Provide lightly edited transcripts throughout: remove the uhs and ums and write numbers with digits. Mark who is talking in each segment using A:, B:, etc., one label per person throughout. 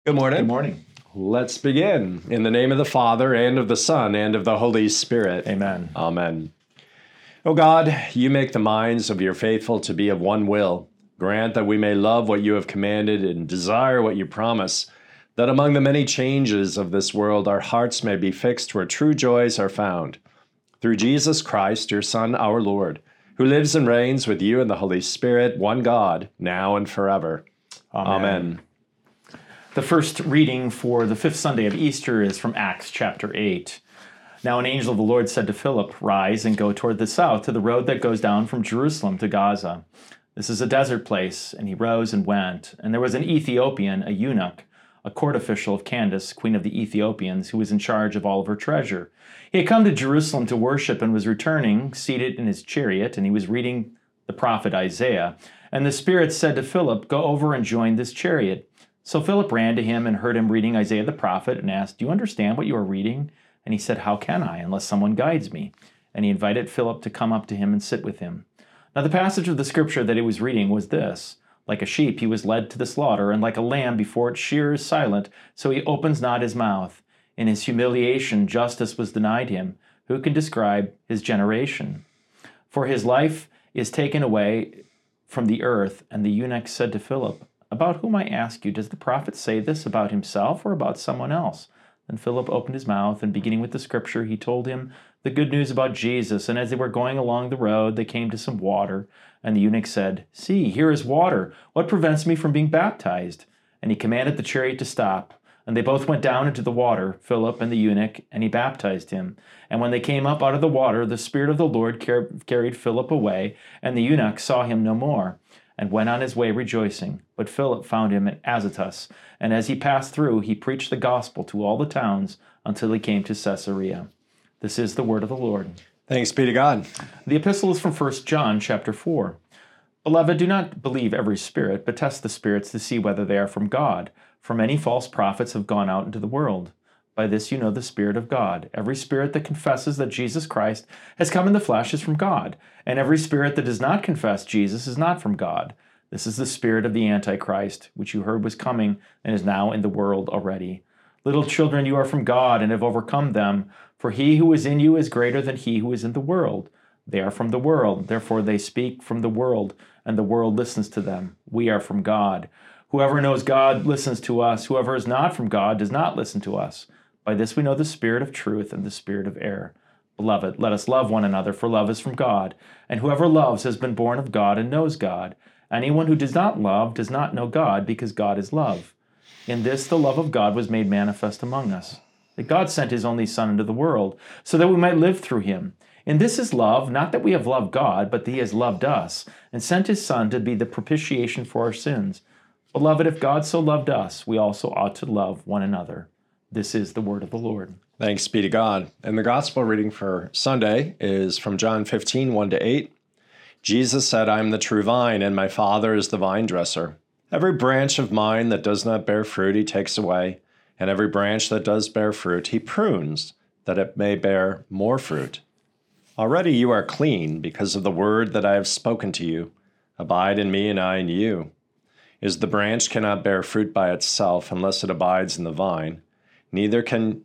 A: Good morning.
B: Good morning.
A: Let's begin. In the name of the Father, and of the Son, and of the Holy Spirit.
B: Amen.
A: Amen. O God, you make the minds of your faithful to be of one will. Grant that we may love what you have commanded and desire what you promise, that among the many changes of this world our hearts may be fixed where true joys are found. Through Jesus Christ, your Son, our Lord, who lives and reigns with you in the Holy Spirit, one God, now and forever. Amen.
B: The first reading for the fifth Sunday of Easter is from Acts chapter 8. Now an angel of the Lord said to Philip, "Rise and go toward the south to the road that goes down from Jerusalem to Gaza. This is a desert place." And he rose and went. And there was an Ethiopian, a eunuch, a court official of Candace, queen of the Ethiopians, who was in charge of all of her treasure. He had come to Jerusalem to worship and was returning, seated in his chariot, and he was reading the prophet Isaiah. And the Spirit said to Philip, "Go over and join this chariot." So Philip ran to him and heard him reading Isaiah the prophet and asked, "Do you understand what you are reading?" And he said, "How can I, unless someone guides me?" And he invited Philip to come up to him and sit with him. Now the passage of the scripture that he was reading was this: "Like a sheep he was led to the slaughter, and like a lamb before its shearer is silent, so he opens not his mouth. In his humiliation justice was denied him. Who can describe his generation? For his life is taken away from the earth." And the eunuch said to Philip, "About whom, I ask you, does the prophet say this, about himself or about someone else?" Then Philip opened his mouth, and beginning with the scripture, he told him the good news about Jesus. And as they were going along the road, they came to some water. And the eunuch said, "See, here is water. What prevents me from being baptized?" And he commanded the chariot to stop. And they both went down into the water, Philip and the eunuch, and he baptized him. And when they came up out of the water, the Spirit of the Lord carried Philip away, and the eunuch saw him no more, and went on his way rejoicing. But Philip found him at Azotus, and as he passed through, he preached the gospel to all the towns until he came to Caesarea. This is the word of the Lord.
A: Thanks be to God.
B: The epistle is from 1 John chapter 4. "Beloved, do not believe every spirit, but test the spirits to see whether they are from God. For many false prophets have gone out into the world. By this you know the Spirit of God. Every spirit that confesses that Jesus Christ has come in the flesh is from God, and every spirit that does not confess Jesus is not from God. This is the spirit of the Antichrist, which you heard was coming and is now in the world already. Little children, you are from God and have overcome them, for he who is in you is greater than he who is in the world. They are from the world, therefore they speak from the world, and the world listens to them. We are from God. Whoever knows God listens to us. Whoever is not from God does not listen to us. By this we know the spirit of truth and the spirit of error. Beloved, let us love one another, for love is from God. And whoever loves has been born of God and knows God. Anyone who does not love does not know God, because God is love. In this the love of God was made manifest among us, that God sent his only Son into the world, so that we might live through him. And this is love, not that we have loved God, but that he has loved us, and sent his Son to be the propitiation for our sins. Beloved, if God so loved us, we also ought to love one another. This is the word of the Lord.
A: Thanks be to God. And the gospel reading for Sunday is from John 15, 1-8. Jesus said, "I am the true vine, and my Father is the vine dresser. Every branch of mine that does not bear fruit, he takes away, and every branch that does bear fruit, he prunes, that it may bear more fruit. Already you are clean because of the word that I have spoken to you. Abide in me, and I in you. As the branch cannot bear fruit by itself unless it abides in the vine, neither can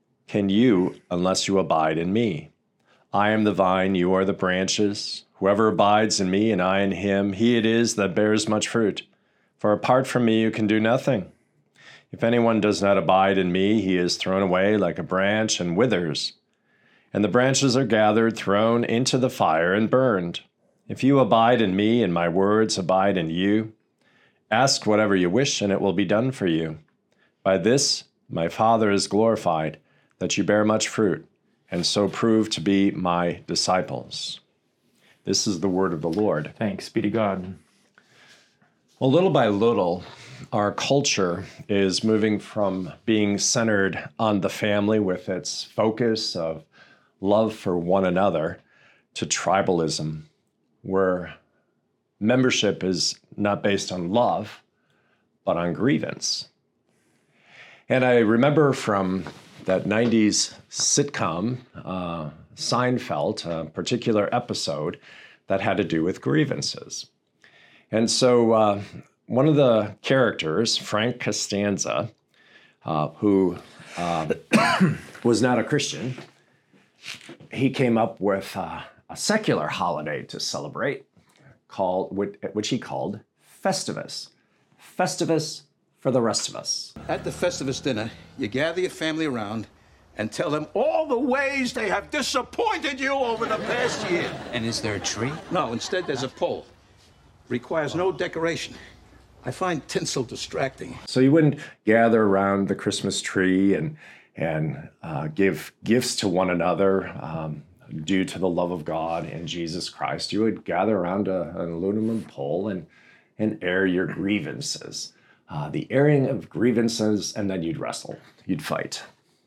A: you unless you abide in me. I am the vine, you are the branches. Whoever abides in me and I in him, he it is that bears much fruit. For apart from me you can do nothing. If anyone does not abide in me, he is thrown away like a branch and withers. And the branches are gathered, thrown into the fire, and burned. If you abide in me and my words abide in you, ask whatever you wish, and it will be done for you. By this my Father is glorified, that you bear much fruit, and so prove to be my disciples." This is the word of the Lord.
B: Thanks be to God.
A: Well, little by little, our culture is moving from being centered on the family with its focus of love for one another to tribalism, where membership is not based on love, but on grievance. And I remember from that 90s sitcom, Seinfeld, a particular episode that had to do with grievances. And so one of the characters, Frank Costanza, who was not a Christian, he came up with a secular holiday to celebrate, which he called Festivus. Festivus for the rest of us.
C: At the Festivus dinner, you gather your family around and tell them all the ways they have disappointed you over the past year.
D: And is there a tree?
C: No, instead there's a pole. Requires no decoration. I find tinsel distracting.
A: So you wouldn't gather around the Christmas tree and give gifts to one another due to the love of God and Jesus Christ. You would gather around an aluminum pole and air your grievances. The airing of grievances, and then you'd wrestle. You'd fight.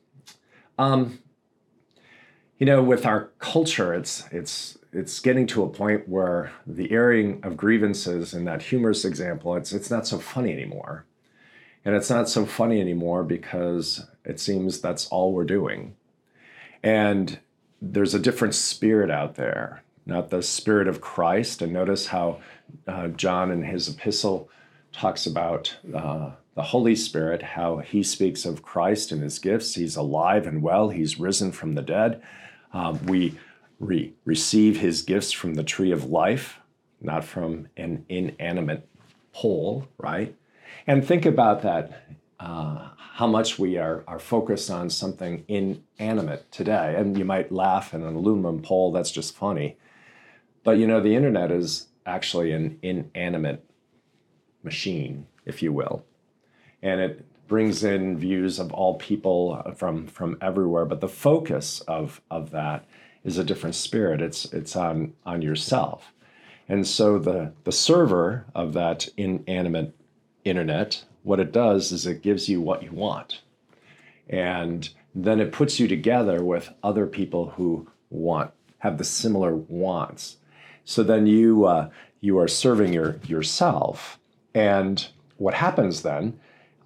A: With our culture, it's getting to a point where the airing of grievances in that humorous example, it's not so funny anymore. And it's not so funny anymore because it seems that's all we're doing. And there's a different spirit out there, not the spirit of Christ. And notice how John in his epistle talks about the Holy Spirit, how he speaks of Christ and his gifts. He's alive and well. He's risen from the dead. We receive his gifts from the tree of life, not from an inanimate pole, right? And think about that, how much we are focused on something inanimate today. And you might laugh at an aluminum pole, that's just funny. But the internet is actually an inanimate machine, if you will. And it brings in views of all people from everywhere. But the focus of that is a different spirit. It's on yourself. And so the server of that inanimate internet, what it does is it gives you what you want. And then it puts you together with other people who have the similar wants. So then you are serving yourself. And what happens then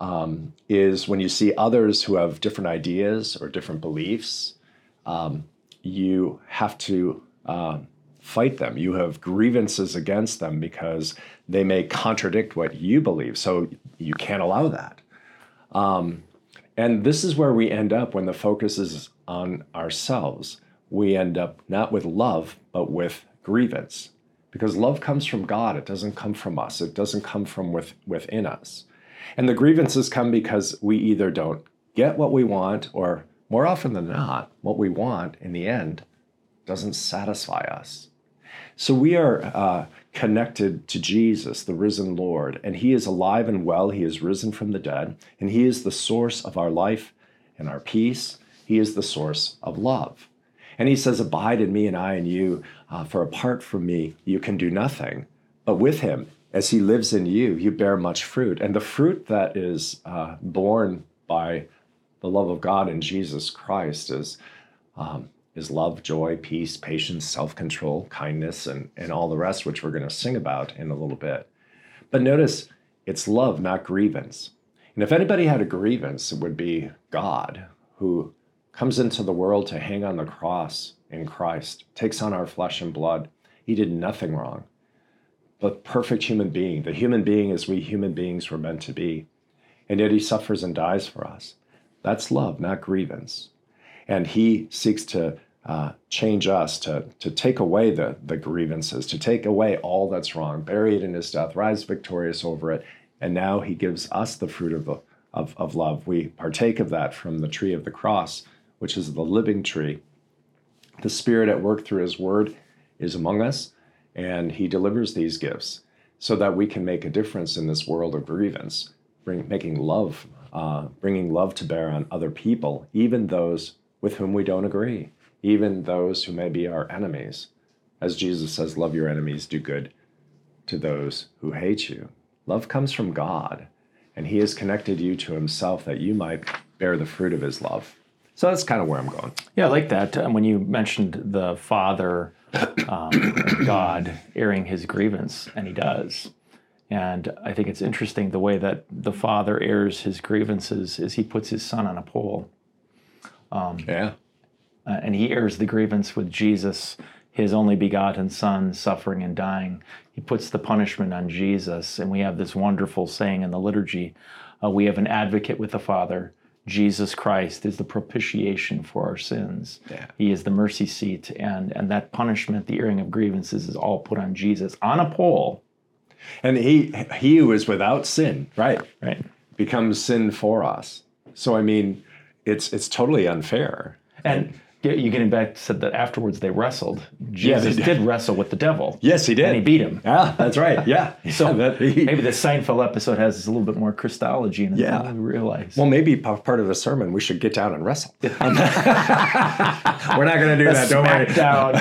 A: is when you see others who have different ideas or different beliefs, you have to fight them. You have grievances against them because they may contradict what you believe. So you can't allow that. And this is where we end up when the focus is on ourselves. We end up not with love, but with grievance. Because love comes from God. It doesn't come from us. It doesn't come from within us. And the grievances come because we either don't get what we want, or more often than not, what we want in the end doesn't satisfy us. So we are connected to Jesus, the risen Lord, and he is alive and well. He is risen from the dead, and he is the source of our life and our peace. He is the source of love. And he says, abide in me and I in you, for apart from me, you can do nothing. But with him, as he lives in you, you bear much fruit. And the fruit that is born by the love of God in Jesus Christ is love, joy, peace, patience, self-control, kindness, and all the rest, which we're going to sing about in a little bit. But notice, it's love, not grievance. And if anybody had a grievance, it would be God, who comes into the world to hang on the cross in Christ, takes on our flesh and blood. He did nothing wrong. But perfect human being, the human being as we human beings were meant to be. And yet he suffers and dies for us. That's love, not grievance. And he seeks to change us, to take away the grievances, to take away all that's wrong, bury it in his death, rise victorious over it. And now he gives us the fruit of love. We partake of that from the tree of the cross, which is the living tree. The Spirit at work through his word is among us, and he delivers these gifts so that we can make a difference in this world of grievance, bringing love to bear on other people, even those with whom we don't agree, even those who may be our enemies. As Jesus says, love your enemies, do good to those who hate you. Love comes from God, and he has connected you to himself that you might bear the fruit of his love. So that's kind of where I'm going.
B: Yeah, I like that. When you mentioned the Father, God airing his grievance, and he does. And I think it's interesting the way that the Father airs his grievances is he puts his Son on a pole. And he airs the grievance with Jesus, his only begotten Son, suffering and dying. He puts the punishment on Jesus. And we have this wonderful saying in the liturgy, we have an advocate with the Father, Jesus Christ is the propitiation for our sins.
A: Yeah.
B: He is the mercy seat, and that punishment, the airing of grievances, is all put on Jesus on a pole.
A: And he who is without sin, right, becomes sin for us. So, I mean, it's totally unfair.
B: And you getting back said that afterwards they wrestled. Jesus
A: they
B: did wrestle with the devil.
A: Yes, he did.
B: And he beat him.
A: Yeah, that's right. Yeah.
B: So maybe the Seinfeld episode has a little bit more Christology in it than we realize.
A: Well, maybe part of the sermon, we should get down and wrestle. We're not going to do that, don't worry.
B: Down.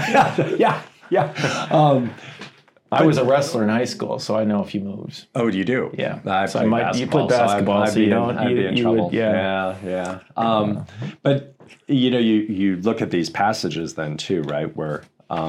A: Yeah.
B: I was a wrestler in high school, so I know a few moves.
A: Oh, you do?
B: Yeah.
A: So
B: you played basketball, so you don't.
A: I'd be in trouble. Yeah. But you look at these passages then too, right? Where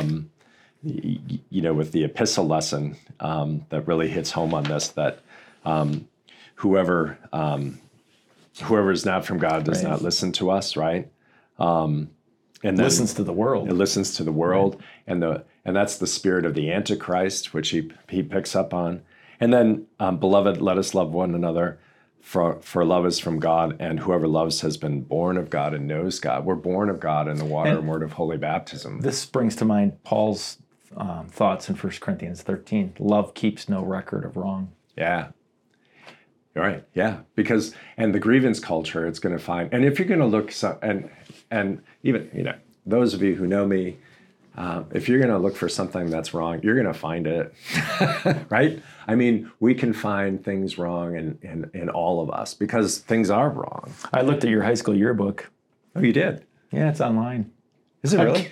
A: with the epistle lesson that really hits home on this, that whoever is not from God does not listen to us, right? And then
B: listens to the world.
A: It listens to the world, and that's the spirit of the Antichrist, which he picks up on. And then, beloved, let us love one another, for love is from God, and whoever loves has been born of God and knows God. We're born of God in the water and word of holy baptism.
B: This brings to mind Paul's thoughts in 1 Corinthians 13. Love keeps no record of wrong.
A: Yeah. Right. Yeah. Because, and the grievance culture, it's going to find, and if you're going to look, and even, those of you who know me, if you're going to look for something that's wrong, you're going to find it, right? I mean, we can find things wrong in all of us because things are wrong.
B: I looked at your high school yearbook.
A: Oh, you did?
B: Yeah, it's online.
A: Is it really?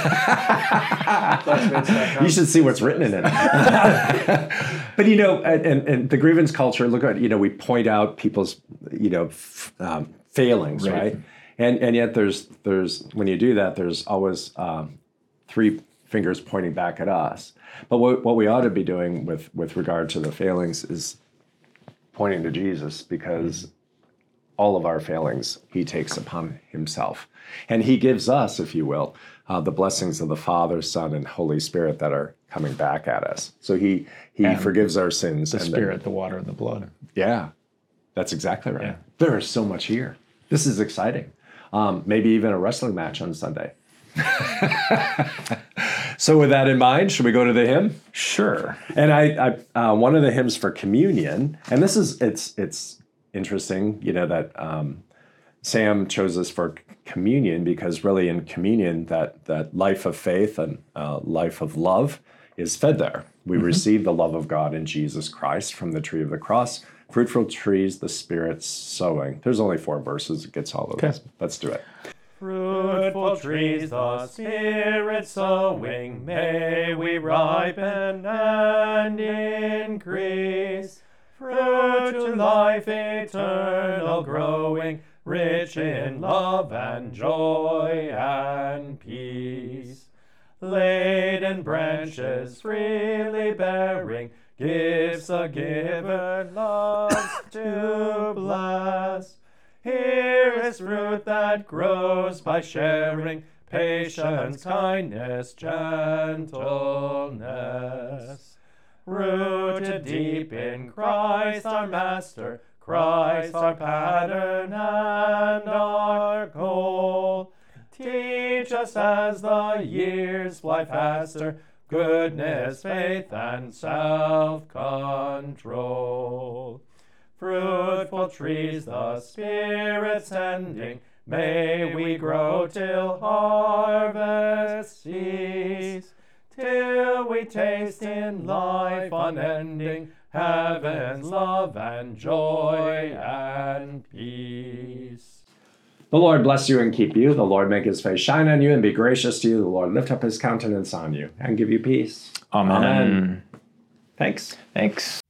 A: You should see what's written in it. But, and the grievance culture, look at, we point out people's, failings, right? And yet there's when you do that, there's always three fingers pointing back at us. But what we ought to be doing with regard to the failings is pointing to Jesus, because all of our failings he takes upon himself. And he gives us, if you will, the blessings of the Father, Son, and Holy Spirit that are coming back at us. So he forgives our sins.
B: The Spirit, the water, and the blood.
A: Yeah, that's exactly right.
B: Yeah.
A: There is so much here. This is exciting. Maybe even a wrestling match on Sunday. So with that in mind, should we go to the hymn?
B: Sure.
A: And I one of the hymns for communion, and this is, it's interesting, that Sam chose us for communion, because really in communion, that life of faith and life of love is fed there. We receive the love of God in Jesus Christ from the tree of the cross. Fruitful trees, the Spirit sowing. There's only 4 verses. It gets all of this. Let's do it.
D: Fruitful trees, the Spirit sowing, may we ripen and increase. Fruit to life eternal growing, rich in love and joy and peace. Laden branches freely bearing, gifts a giver loves to bless. Here is fruit that grows by sharing, patience, kindness, gentleness. Rooted deep in Christ our Master, Christ our pattern and our goal. Teach us as the years fly faster, goodness, faith, and self-control. Fruitful trees the Spirit sending, may we grow till harvest cease, till we taste in life unending heaven's love and joy and peace.
A: The Lord bless you and keep you. The Lord make his face shine on you and be gracious to you. The Lord lift up his countenance on you and give you peace.
B: Amen.
A: Thanks.
B: Thanks.